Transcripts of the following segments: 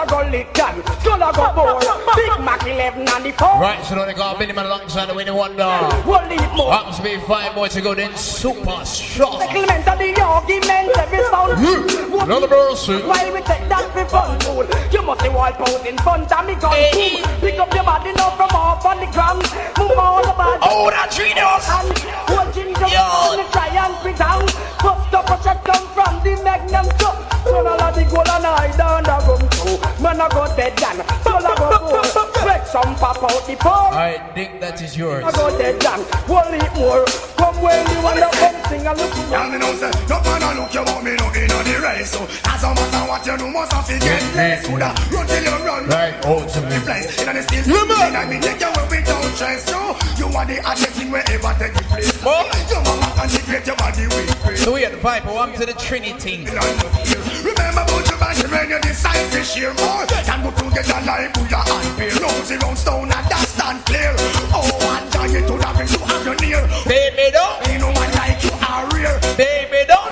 a go lick down, skull a go bore. Big Mac 11 and the 4. Right, so now they got Benny Man alongside the Winnie Wonder. We'll leave more. Happens to be 5 more to go, then Super Shock. Settlement of the argument, every sound. Another mercy. While we take that for fun, fool. You must be wild out in front of me gun. Pick up your body now from off on the ground. Move all about. Oh, that Trinos. And one ginger and the try and be down. First up a shot come from the Magnum cup. Son of the gold and I down the rum too. Man I go dead down. Son I go go. Break some pop out the pole. I think that is yours. I go dead down. One eat more. Come when you wanna come sing and look. Tell me no say, no man a look you want me no in the race. So as a matter what you do must have to get less. Woulda run till you run right out to me. Place in the steel. I mean take you away without chance. So you want the adjective wherever take the place. Your mama can secret your body with grace. So we had the Viper, welcome to the Trinity. Remember about your body when you decide to share more. Can go together like Buddha and Bear. Rosy round stone and that stand clear. Oh, one giant to that you have your near. Baby don't. Ain't no one like you are real. Baby don't.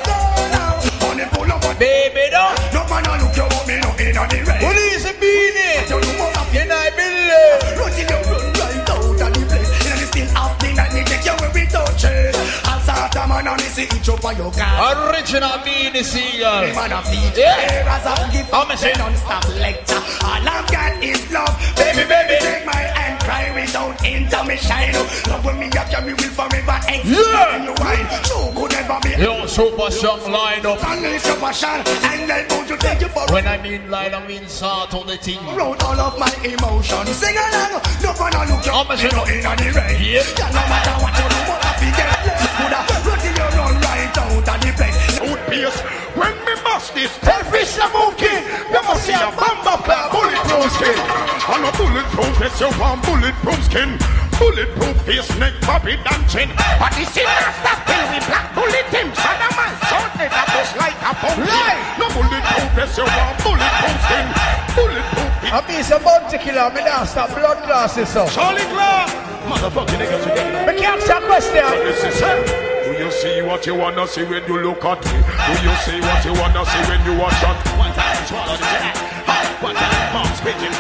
Honey pull up on. Baby don't. No man a look you want me no in on the rain. What is it beanie? You're not believe. Run till you run right out of the place. And it's still happening and they take you away without change. I'll start a man on this each up on your car. Original beanie seagull. Man of DJ. As a gift. I'm a non-stop lecture. All I've got is love. Baby, baby, take my hand. Cry without intermission. Love when me up, you will forever exist. Yeah. You wine. So could never be. Yo, Super Shock line up. Unleash your passion. And then won't you take you for. When I mean line, I mean sort on the thing. Wrote all of my emotions. Sing along. No one will look you up in the rain. Yeah. No matter what you do, what I forget. Could I run till you run right out of the place. Woodpears. When me bust this, tell fish a monkey. You must see a bumper clap, bulletproof skin. And a bulletproof vest, you want bulletproof skin. Bulletproof face, neck, bobby, and chin. But the sinner stop till we black bullet him. Son of man, so never bust like a pumpkin. No bulletproof vest, you want bulletproof skin. Bulletproof face. I mean, some bounty killer, me don't stop blood classes, so. Charlie Clark. Motherfucking niggas together. Me can't ask a question. This is it. Do you see what you wanna see when you look at me? Do you see what you wanna see when you watch shot? One time, swallow the jack. One time, mom's pigeon.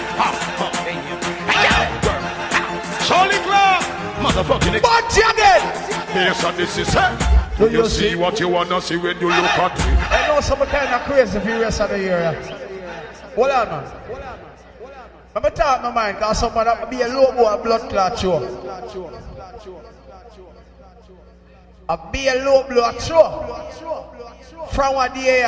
Charlie Clark, motherfucking Bunty again. Yes, and this is it. Do you see what you wanna see when you look at me? I know some kind of crazy for the rest of the year. Hold on, man. Let me talk my mind, because somebody that be a low boy blood clot show. I be a low blood show. From what day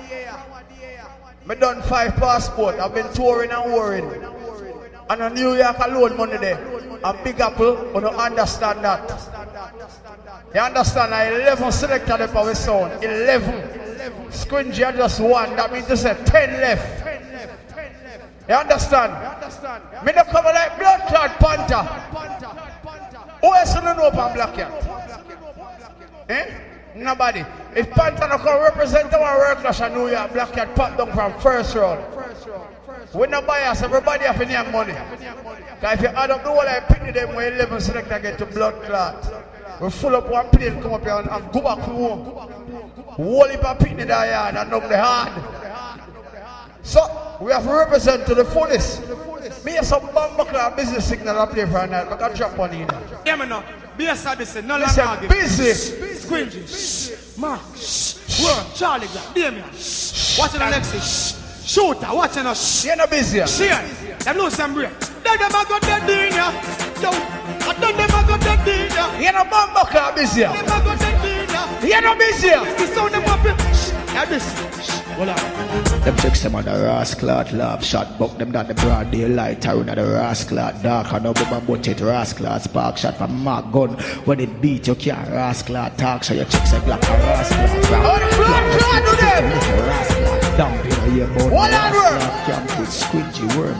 I done 5 passports. I've been touring and worrying. And a New York alone money there. And Big Apple, you don't understand that. You understand? I 11 selected the power sound. 11. Squingy are just 1. That means to say 10 left. You understand? Me don't come like blood clot Panther. Who else don't know about Black Cat? Eh? Nobody. If Panther don't come represent our work class in New York, Black Cat pop down from first round. We no bias, everybody have any money. Because if you add up the whole I pick them when 11 select I get to blood clot. We full up one plane, come up here and go back home. Whole heap of picnic that yard and knock the hard. So, we have to represent to the fullest. Me have some bumbuckler business signal up there for a night, but I can drop one in. Yeah, man, no. Be a service, no longer busy. Squingy, Mark, Word, Charlie, Damien, watching Alexis, Shooter, watching us. You're not busy. Share, them lose some break. They never got that in ya. Yo, I don't never got that in ya. You're not bumbuckler busy. Never got that in ya. You're not busy. This is how them up here. Yeah, this. Them chicks them on the rascal laugh shot, buck them down the broad daylight, around the rascal dark, and over my boat it rascal spark shot from my gun. When it beat you can't rascal talk, so your chicks are black and rascal. Oh, the blood to them! Rascal dump in a year bone. What on worm? Camp with squidgy worm.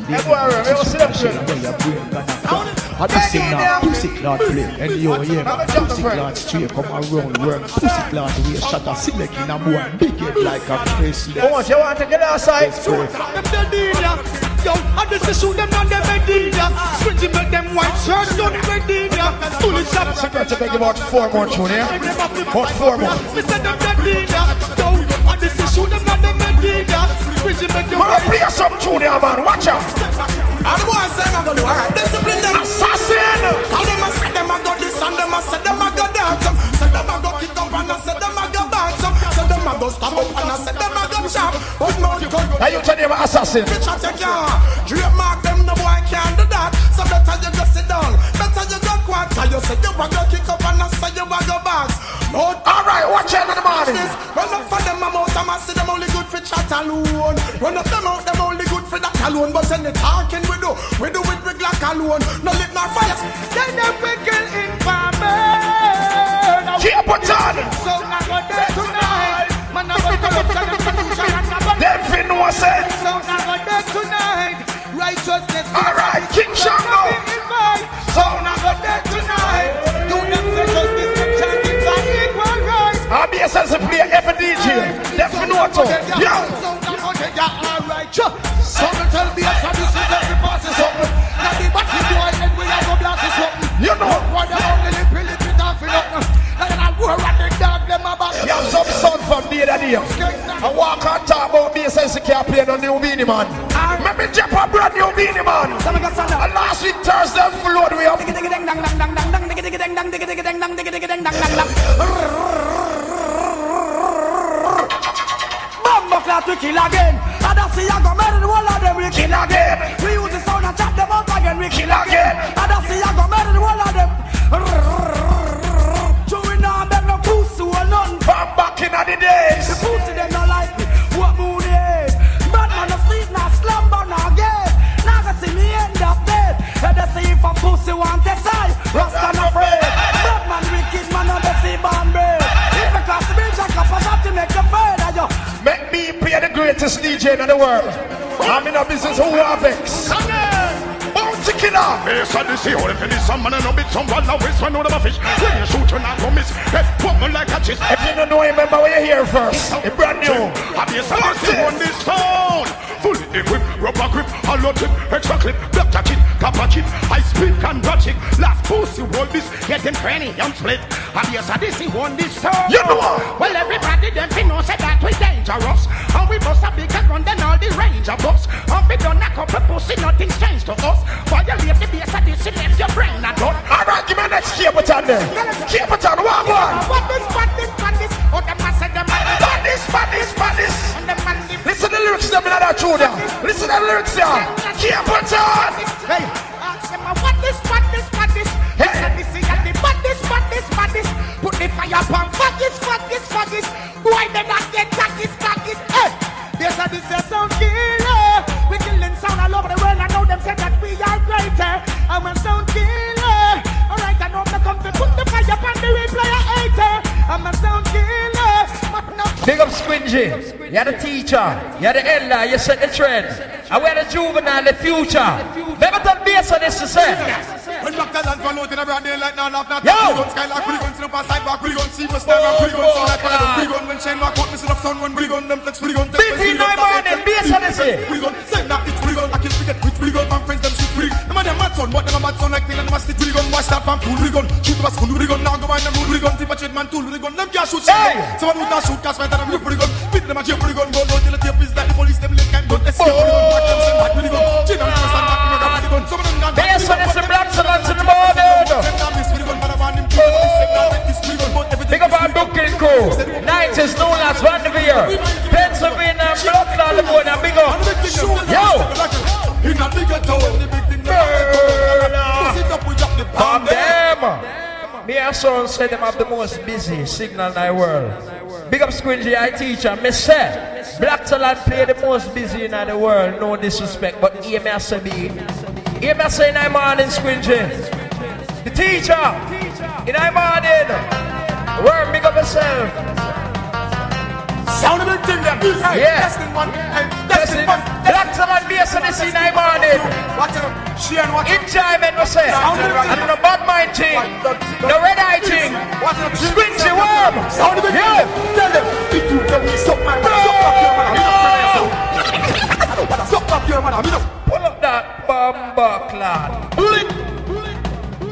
I just say now, pussy clot play, and you hear pussy clot straight come around worm, pussy clot we shot a select in a more big head like a face. How much you want to get outside? Yo, I just shoot them on the Medina. Switching make them white shirts on the Medina. Fully shot. So got to make about 4 more tune here. About 4 more. We said them Medina. Yo, I just shoot them on the Medina. Squeezy make them Man, play some tune there, man. Watch out. And the boys say I'm gonna do alright. Discipline them. Assassin. How them a say them a go this and them a say them a go that. Say them a go kick up and I say them a go back. Say them a go stop up and I say them a go chop. But no, you can't go. Now you tell them assassin. Bitch, I take ya. Dream mark them, the boy can't do that. So better you just sit down. Better you go quiet. You say you a go kick up and I say you a go back. Alright, watch out in the morning. Run up for them out, I see them only good for chat alone. Run up them out, them only good for that alone. But when the talking we do it with Glock alone. No lit no fires. Then them we kill in farmer. Keep it on. So now go there tonight. Man, I go corruption and pollution and nobody. Them fin no say. So now go there tonight. Righteousness. Alright, King Shango. So now go there tonight. Do them for justice and chanting for equal rights. RBSS play every DJ. Them fin no too. Yo. Someone tell me if this is every pass is open. Now the battery boy and we have a blast is open. You know. What the only little bit of it up. And I go around the dog them about. You have some son from day to day. I walk and talk about BSS can't play no new Beanie Man. Let me jump a brand new Beanie Man. And last week Thursday flood we up. To kill again, and I see I go murder the whole of them, we kill again. We use the sound and chop them up again, we kill again. And I see I go murder the whole of them. Chewing on them no pussy or none. From back in the days. The pussy them no like me, what mood is? Bad man no sleep, no slumber, no game. Now I see me end up dead. And they see if a pussy want to side, Rasta no afraid. Bad man wicked man no they see Bombay. If I cross the bridge I come for shot to make them afraid of you. Make me play the greatest DJ in the world. I'm in a business who have X. Bounty killer. Yes, I did see all the finish. Someone and a bit, someone now is one of a fish. When you shoot, you're not gonna miss. Hey, put me like a cheese. If you don't know, remember where you're here first. It's brand new. I guess I see on this phone. Fully equipped, rubber grip, hollow tip, extra clip, black jacket, copper chip, high speed and ratchet. Last pussy roll this, get them penny and split. I guess I did see on this phone. You know. Well, everybody them know say that we dangerous. And we must have bigger gun than all the Ranger bucks. And we done a couple pussy, nothing's changed to us. Violate the base of this, you left your brain and done. Alright, give me next keep it on there. Keep it on, walk on. What this? Oh, the man said the man. Badness. And the man the Listen to the lyrics them in that tune there. Listen to the lyrics there. Keep it on. hey, ask them what this? Hey, this is the badness. Put the fire upon faggots. Why they not get faggots? Hey, yes, I this is sound killer. We killing sound all over the world. I know them say that we are greater. I'm a sound killer. Alright, I know they come to put the fire upon the replay hater. I'm a sound killer. Big up Squingy, you're the teacher, you're the elder, you set the trend. And we're the juvenile, the future. Never done base on this to say. When McDonald's run out in a broad daylight, now laugh, not Yo! Pretty gun, skylark, pretty gun, sit up and side back, pretty gun, see what's there, pretty gun, sound like fire, pretty gun, when Shane walk out, missing up sound, when pretty gun, them flex, pretty gun, Between 9 morning, base on this here. pretty gun, same that, it's pretty gun, I can forget which pretty gun, my friends, them shoot pretty gun. Them are them mad son, but them a mad son like thing, and them a stick pretty gun, watch that from tool, pretty gun, shoot up a school, pretty gun, now go behind them rule, pretty gun, tip a trade man, tool, pretty gun, them can't shoot, Hey! someone who can't shoot, cast fight, and them pretty gun, beat them a jail, pretty gun, go down till the tape is like the police, them lick and gun, escape, pretty gun, back them, send back, pretty gun, chin and press and back, pretty gun, some of them not Base on this, the black salons in the morning. Big up our booking crew. 90s known as Vanderveer. Pennsylvania, Blood, and big up. Yo! Bomb them! Me and son said them have the most busy signal in the world. Big up Squingy, I teacher. Me say, Black Talent play the most busy in the world. No disrespect, but hear me say be. Hear me say in the morning, Squingy. The teacher, in the morning. Work, big up yourself. Sound of the thing there. Yeah. Testing one. Testing. Black Talent base on the scene in the morning. Watch out. Share and watch out. Enjoyment, we say. And no bad mind thing. No red eye thing. Squingy worm. Sound of the thing. Tell them. If you tell me suck my man, suck up your man. Pull up that bomber clan.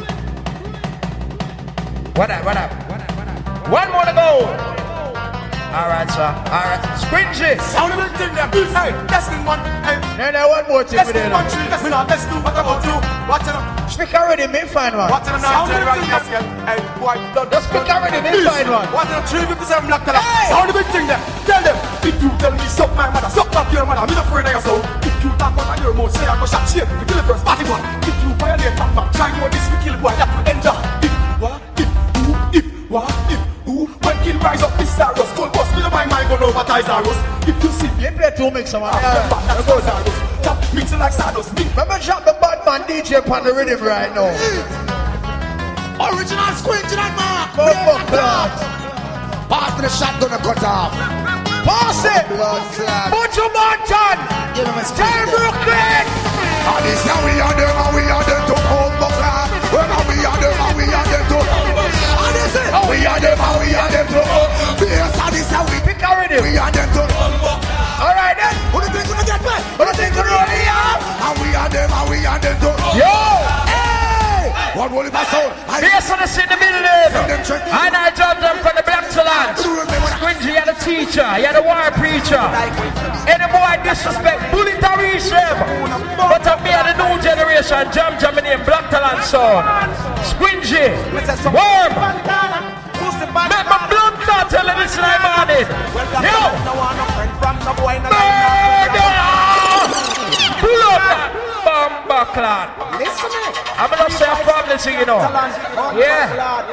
What up? One more to go. Alright, sir. Alright. Squingy. Sound of the thing there. Hey, testing one. Hey. Then one more thing with Testing it. one, three. Let's not. Let's do what about you. Watch it. Speak already, me find one. Watch it now. Sound of the thing there. Hey, boy. Just speak already, me find one. Watch it. 357 black color. Sound of the thing there. Tell them. If you tell me suck my mother, suck back your mother. I'm not afraid of your soul. If you talk about your mouth, say I go shot shit. You kill the first party one. If you violate that man, try more this, we kill boy. That will end up. If what? If who? If what? If who? When kill rise up, this Zarus. Cold boss, me the mind go over Zarus. If you see You play two mix, man. that's go Zarus. Chop mixing like Zarus. Remember, drop the bad man DJ on the rhythm right now. Original squint to that mark. Bumbo clot. Pass the shot gonna cut off. Pass it. Buju Banton. Give him a Tell Brooklyn. And this how we are them and we are them to Bumbo clot. When we are them and we are them to. And this is how we are them and we are them to. Yes, and this how we Pick already. we are them to. Alright then. Who do you think gonna get back? Who do you think gonna really are? And we are them and we are them to. Yo. What will it pass out? Yes, on the in the building. And I jumped them from the black to land. Squingy, you're the teacher, you're the war preacher. Any boy disrespect, bullet to reach them. But I'm here the new generation, jamming in black talent sound. Squingy, worm. Make my blood clot tell you this in the morning. Yo! Murder! Pull up that bomba clan. I'm gonna say a problem to you know. Yeah.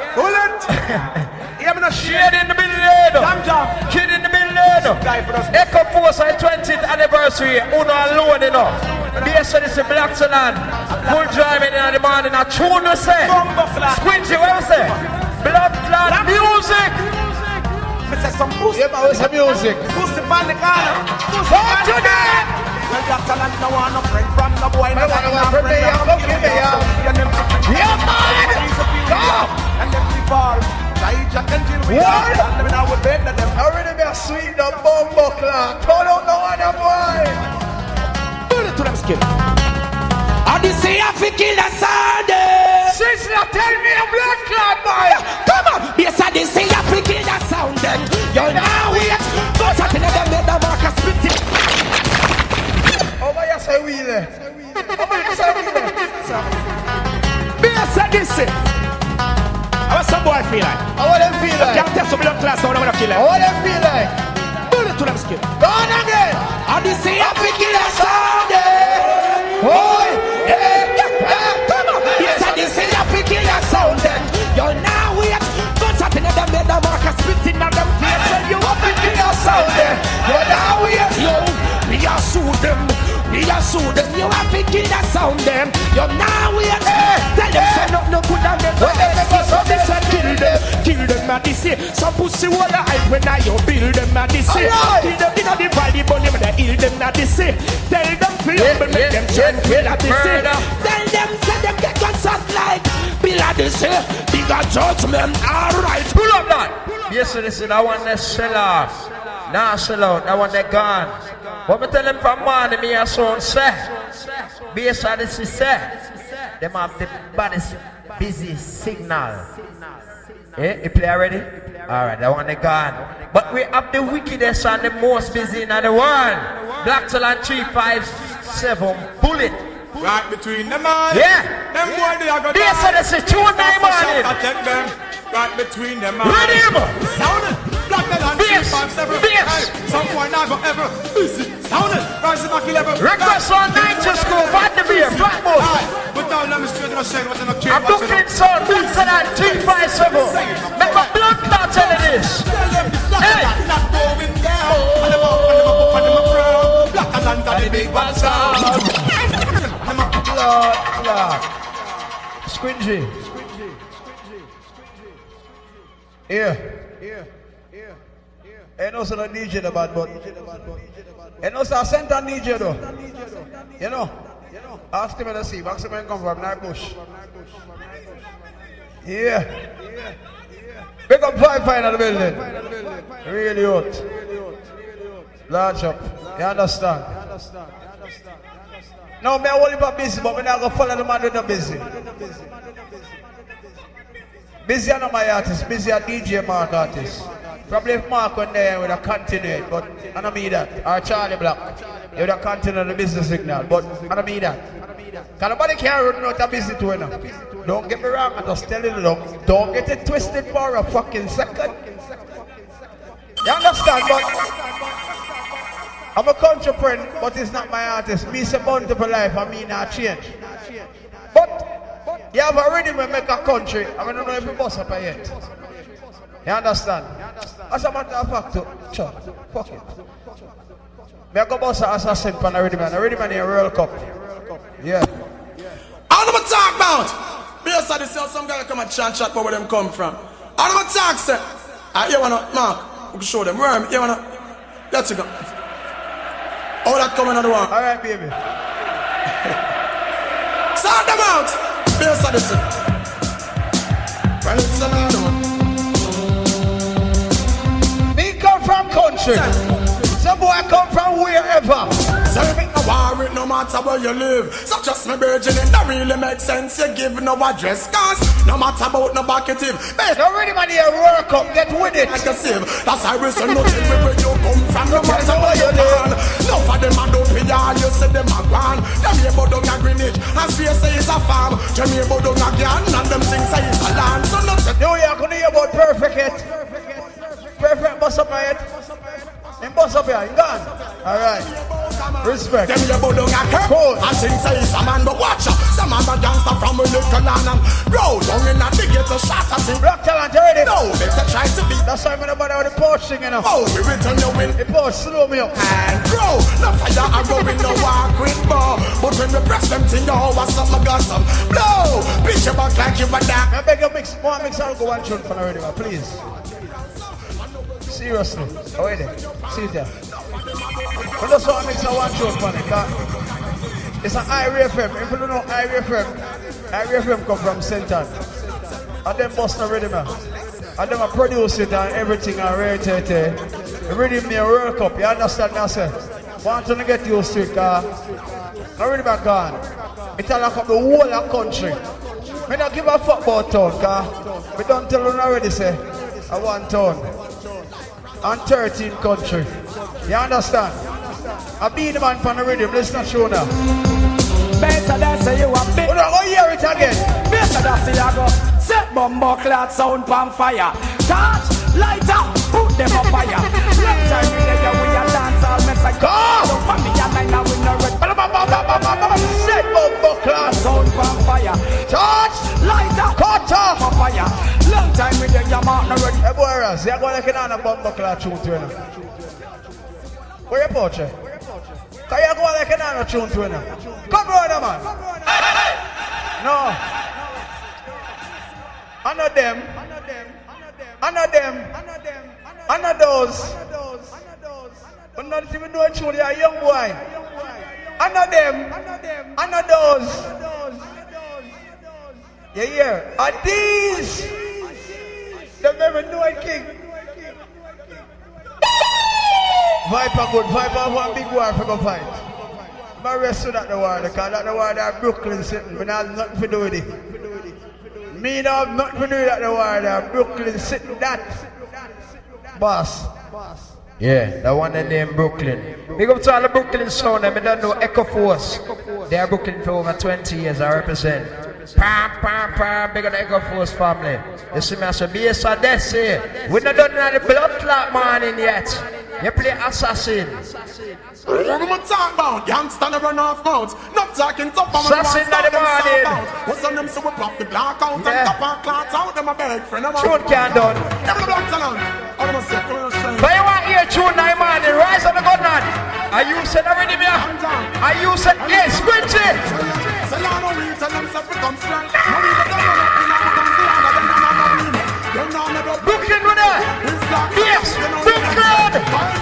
Shade in the building. Kid in the building. Echo Force 20th anniversary. Uno alone, you know. Based on this Black Talent. Full driving in the morning. I tune to say. Squingy, what you say? Blood clot music. Yeah, man, where's the music? Boost the band, the corner. What you did? Well, Black Talent no want no friend from no boy. No want no friend, Yeah, man. Come. And them people, Jack and Jill, we What? and them now we bed to them. Already be a sweet the bumbo clock. Turn out no other boy. Do it to them skin. And they say I fi kill the Sunday. Sister, tell me a blood clot boy. Come on, yes, I they say I fi kill the sound. Then you now wait. But I tell them that the Marcus spit it. Over here, say wheel. Over here, say wheel. Yes, I they say. How some boy feel like? How them feel like? Can't test some blood class now. I'm gonna kill How them. them feel like? Do it to them skin. Go on again. And they say I fi kill the Sunday. Oh, yeah, yeah, come on. Yes, I they say I fi kill the sound. Then you now wait. But I tell them that the Marcus spit in on them face. When you up in the sound. Then you now wait. Yo, we are sue them. We are sue them. You have to kill the sound. Them. You now wait. Tell them say no good on them. When they go so they say kill them. Kill them at this say. Some pussy what I when I you build them at this say. Kill them in the body but them they heal them at this say. Tell them feel but make them turn kill at this say. Tell them say them get gunshots like Bill at this say. Bigger judgment alright. Pull up that. Yes, listen, I want to sell off. Nah, sell out, I want that gone. What me tell them from morning, me a son say. Based on this, say. Them have the baddest busy signal. Eh, you play already? Alright, I want the gun. But we have the wickedest and the most busy in the world. Black Talent 357 Bullet. Right between them man. Yeah. Them boy they are gonna. Yes, sir, this is 2 9 morning. Attack them. Right between them man. Ready him. Sound it. Black Talent Bass. 357. Bass. Hey, some boy not go ever. Busy. Sound it. Rise back 11. Request on 90 school, Van de Beer, Blackboard. But now let me straight in the shade. What's in the tree? I'm looking son, Black Talent 357. Make my blood clot tell you this. Hey. Not going down. And them up and them up and them up round. Black Talent got the big bad sound. Squingy. Yeah. Ain't no sort of DJ the bad but. Ain't no sort of center DJ though. You know. Ask him to see. Ask him to come from Night Bush. Yeah. Pick up 5 in the building. Really hot. Large up. You understand? No, me I only about busy, but me not gonna follow the man with the busy. Busy are not my artist, busy are DJ Mark artist. Probably if Mark went there, would have continued, but I don't mean that. Or Charlie Black, he would have continued the business signal, but I don't mean that. Because nobody can run out of business to now. Don't get me wrong, I'm just telling you, don't get it twisted for a fucking second. You understand, but I'm a country friend, but it's not my artist. Me say bound for life, I mean not change. But you have a rhythm and make a country. I don't know if you bust up yet. You understand? As a matter of fact, fuck it. Me go bust a assassin for the rhythm and the rhythm in the World Cup. Yeah. I don't talk about. Based on this, some guy come and chat for where them come from. I don't talk, sir. You wanna, Mark? We can show them. Where you wanna? Let's go. All that coming on the wall. All right, baby. Start them out. Based on this. Well, it's another one. Me come from country. Some boy come from wherever. So you make no worry no matter where you live. So just me virgin, it don't really make sense. You give no address, cause no matter about no bucketive. Already man here work up, get with it. Like a sieve. That's how we say nothing where you come from. No matter where you live. No for them and don't pay all, you say them a gone. Them here but don't a Greenwich, and Swear say it's a farm. Them here but don't a Gyan, and them things say it's a land. So nothing. New York, gonna hear about perfect yet. Perfect bust up my head. Then bust up here, you gone. Alright. Respect. Them here but don't a curb. And things say it's a man, but watch out. Some other gangster from a little land and roll down in a big ghetto shot at him. Black talent, you ready? No, better try to be. That's why I'm gonna bother with the Porsche thing, you know. Oh, we return your win. The Porsche slow me up. And grow. No fire and go in no walk with bar. But when we press them thing, oh, what's up, my got some blow. Bitch your back like you were that. I beg you mix, one mix, I'll go one tune for already, man, please. Seriously. Oh, wait there. See it there. We just want to mix a one tune for it, it's an Irie FM. If you don't know Irie FM come from St. Ann. And them bust the rhythm. And them produce it and everything and rate it. The rhythm near World Cup, you understand now, sir? Want to get used to it, the rhythm are gone. It's lock up the whole of country. I don't give a fuck about town, cause we don't tell them already, say, I want town. And 13 country. You understand? I be the man from the rhythm, let's not show now. Better than say you a bit. Oh, hear it again. Better than say you go. Set bumbo cloud sound pan fire. Touch, light up, put them on fire. Let time we let you we a dance all mess like go. Don't find me and I now we no red. Set bumbo cloud sound pan fire. Touch, light up, cut off on fire. Long time we let you mark no red. Hey boy, Raz, you're going to get on a bumbo cloud tune to you now. Where you poach? Can you go like another tune to it now? Come brother man. No. I know them. I know those. But not even doing tune, you're a young boy. I know them. I know those. You hear? And these. Them never know a king. Viper good, Viper one big war for go fight. But rest of that the war, because that the war that Brooklyn sitting, we not have nothing to do with it. Me not have nothing to do with that the war that Brooklyn sitting that. Boss. Yeah, that one named Brooklyn. Big up to all the Brooklyn sound, I don't know Echo Force. They are Brooklyn for over 20 years, I represent. Pam, big up the Echo Force family. You see me, I say, BS are dead, say. We not done any blood clot morning yet. You play assassin. What am I talking about? Youngster never run off mouth. Not talking tough. Assassin in the morning. What's on them so we pop the black out and top and clots out. Them a beg friend of mine. Tune can't done. Every black talent. All of us say, but you want to hear tune in the morning, rise on the gun on. Are you said already, me? Are you said, yes, squinch it. Brooklyn with that. Yes, Brooklyn.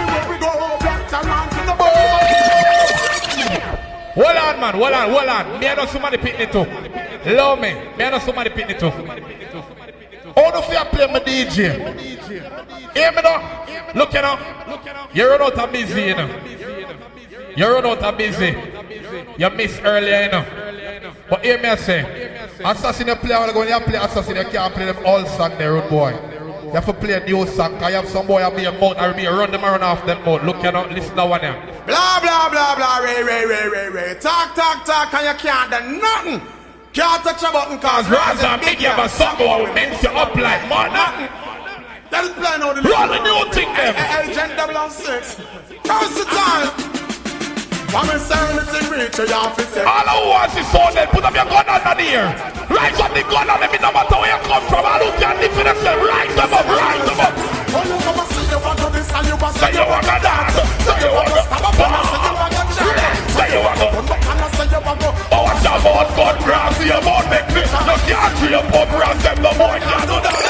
Hold on, man, hold on. Me I know somebody pick it too. Love me. Me I know somebody pick it too. How do you play my DJ? Hear me now? Look, you know. You run out of busy, you know. You run out of busy. You miss earlier, you know. But hear me I say, Assassin you play, when you play Assassin, you can't play them all Sunday, road boy. You have to play a new song. I have some boy I be a mouth. I be run them around off them mouth. Look, you know, listen to one here. Blah, blah, blah, blah, Ray. Talk, and you can't do nothing. Can't touch a button cause Raz and Biggie have a song where we mix you up like more nothing. Let's play now the Roll the new thing them. Agent 006. Versatile. I'm in sanity reach your office. All I want is so then put up your gun under the ear. Rise up the gun on them, no matter where you come from. I look at the finish them. Rise them up. When you come and say you want to this and you want to say you want to dance. Say you want to stop up. Say you want to oh, what's your mouth gun grass? Your mouth make me. You can't see your pop grass. Them no boy can't do that.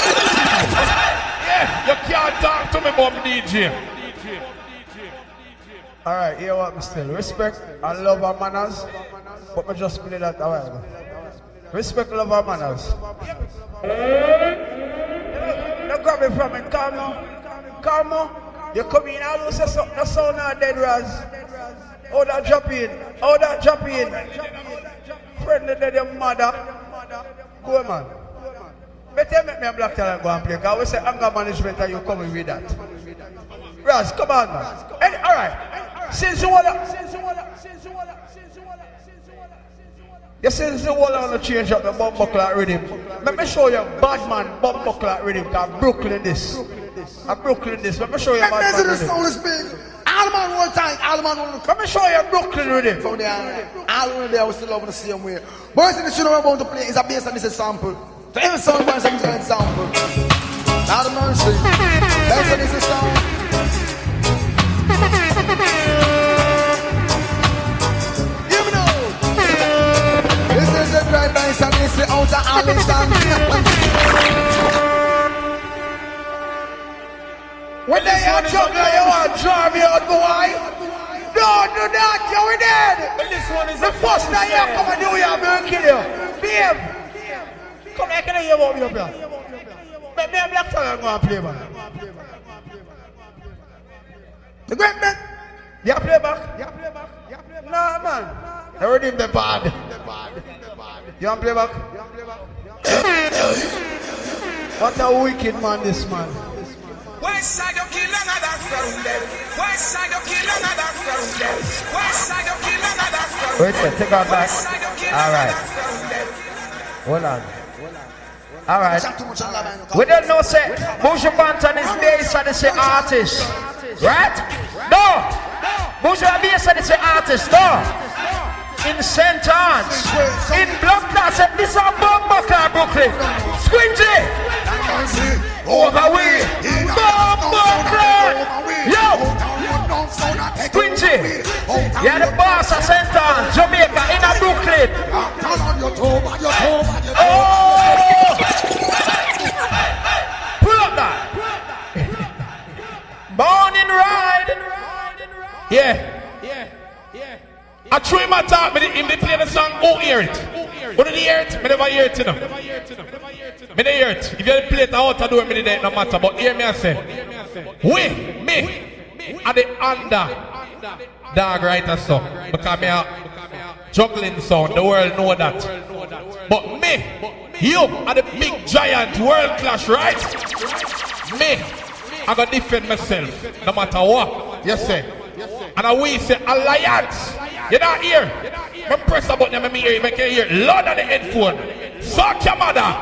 Yeah, you can't talk to me, Bob DJ. Alright, hear what me still. Respect and love our manners. But me just play that a while ago. Respect, love our manners. Don't grab it from me, calm now. You come in, I lose the sound of dead Raz. Oh, that drop in. Friend of your mother. Go man. Better make me a black talent go and play. Because we say anger management and you coming with that. Raz, come on man. Alright. Since you wanna change up the bumper clock rhythm. Let me show you bad man bumper clock rhythm. Brooklyn this. Let me show you bad man rhythm. All man one time, Let me show you Brooklyn rhythm. From there, all over there, we still love the same way. Boys in the show we're about to play is a bass and this is sample. So every song has an example. Now the mercy. That's this is sound. Give me now. This is the drive by and this is out of Allison. When they are juggler, you want to draw me out, boy. Don't do that, you're dead. The first time you come and do it, I'm going to kill you. Behave. Come here, can I hear about me up here? Make me a black talent go and play, man. The great man. You play back? Nah, man. I heard him the bad. You want to play back? What a wicked man, this man. West side you kill another surrounded. West side you kill another surrounded. West side you kill another surrounded. Wait, take our back. Alright. Hold on. Alright. We don't know say Buju Banton is based on the artist. Right? No! Buju based on the artist. No! In St. Anne's. In Block Class. This is a Bumbucker, Brooklyn. Squingy! Over we! Bumbucker! Yo! Squingy! You're the boss of St. Anne's, Jamaica, in a Brooklyn. Oh! Pull up that. Born in Ride. Yeah. I threw him a talk, him they play the song, who hear it? Who did he hear it? I never hear it, you know. I never hear it. If you play it out to do it, it no matter. But hear me, I say, me, are the under dog writer song. Because me a juggling sound, the world know that. But me, you are the big giant world clash, right? Me, I gotta defend myself, no matter what. You say. And we say alliance. You're not here. I press a button and me hear you. Make you hear Lord of the headphone. Suck your mother.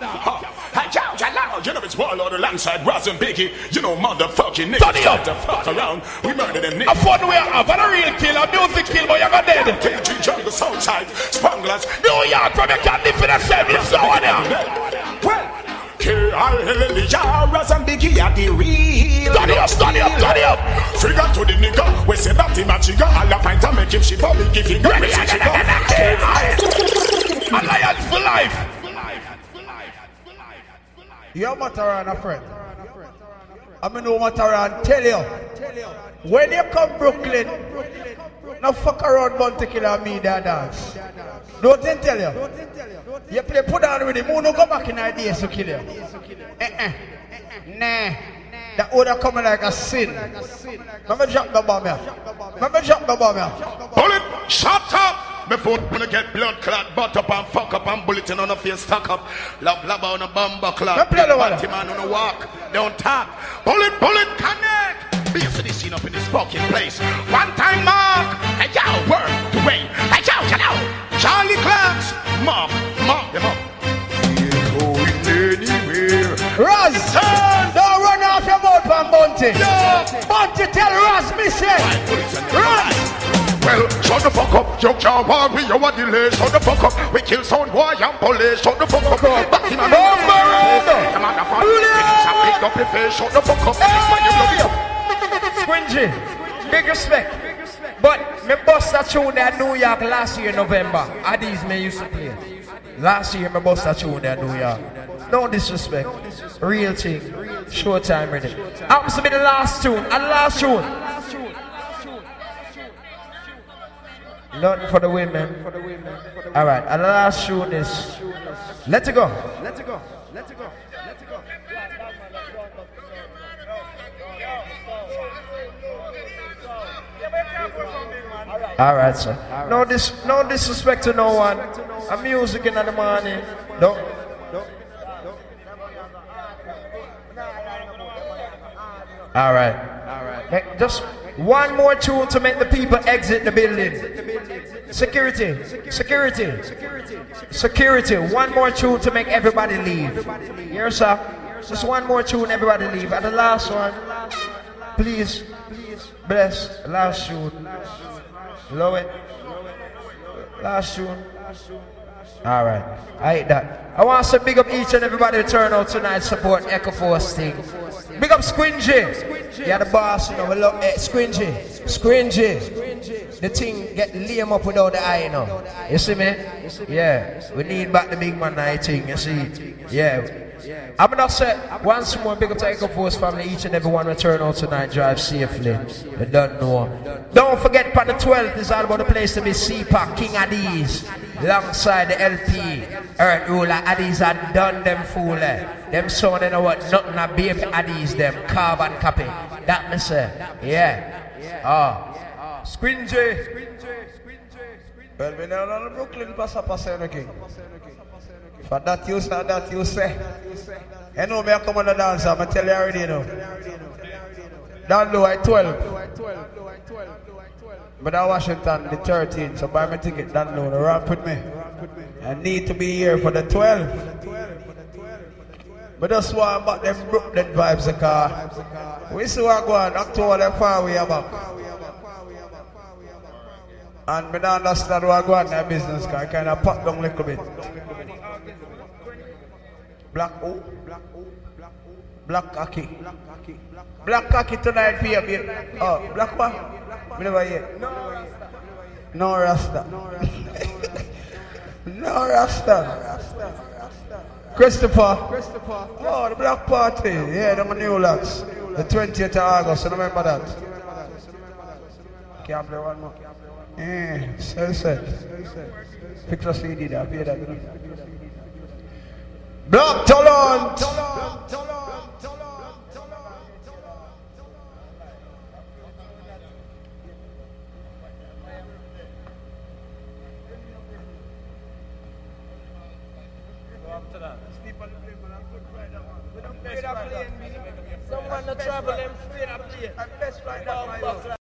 You know it's Wall or the Landside, Raz and Biggie. You know motherfucking niggas try to fuck around. We murder them niggas. A fun way of a real kill, a music kill, but you got dead. KG Jungle Southside, Spanglers. New York from your can't defend yourself. It's so on there. Well, K-I-L-L-E-R, Raz and Biggie are the real. Study up. Figure to the nigga. We say that him a chigga. All a pint and make him shit for Biggie finger. Alliance for life. You're Mataran, a friend. I mean, no Mataran, tell you. When you come Brooklyn, no fuck around Bounty Killer me there dance. Don't tell you. You play put on with him, who no go back in ideas to kill you. Nah. That order coming like a sin. Let me drop the bomb here. Bullet, shut up. My foot wanna get blood clot, butt up and fuck up and bulletin on the face stuck up. Love lava on a bumper clot. Batty man on a walk, don't talk. Bullet, connect. Be a city scene up in this fucking place. One time mark, hey yo, work the way. Hey yo, Charlie Clarks, mark them up. We ain't going anywhere. Raz, don't run off your mouth from Bunty. Bunty tell Raz, me say. Raz. Well, shut the fuck up, you can't walk me, you a delay. Shut the fuck up, we kill some boy and police. Shut the fuck up, back in a number. Come on, pick up your face. Shut the fuck up, Squingy, big respect. But me bust a tune there New York last year November. Addies me used to play. Last year me bust a tune there New York. No disrespect. Real thing. Showtime ready. Happens to be the last tune. And the last tune. Nothing for the women. Alright, and the last tune is Let It Go. Let It Go. Let It Go. Let It Go. Alright, sir. No disrespect to no one. I'm music in the morning. Don't. Alright. Just one more tune to make the people exit the building. Security. One more tune to make everybody leave. Here, sir. Just one more tune, everybody leave. And the last one, please, bless. Last tune. Low it. Last tune. Alright. I hate that. I want to big up each and everybody to turn out tonight, support Echo Force thing. Big up Squingy. Yeah, the boss, you know, we love Squingy. The thing get lame up without the eye, you know. You see me? Yeah. We need back the big man night thing, you see. Yeah. I'm gonna say once more, big up to Echo Force family, each and every one return out tonight, drive safely. You don't know. Don't forget, for the 12th is all about the place to be. CPAC, King Addies, alongside the LP, Earth Ruler. Addies had done them fool. Them son, they know what, nothing a baby Addies, them carbon copy. That me say, yeah. Squingy. Well, we know on Brooklyn, passa king. For that you say. You know me, I come on the dance, I'm going to tell you already, you know. Down low at 12. But I Washington, the 13th, so buy my ticket down low, the ramp with me. I need to be here for the 12th. But that's why I'm about them Brooklyn vibes, because we see what going on, October, them far away back. And we don't understand what going on in that business, because I kind of pop down a little bit. Black khaki. Black khaki tonight for you, babe. Oh, black what? We never hear. No Rasta. No Rasta. Christopher. Oh, the black party. Yeah, the New Locks. The 20th of August, so remember that. Can't play one more. Yeah, so set. Picture CD there, pay that. Black talent. Someone to travel them free and play.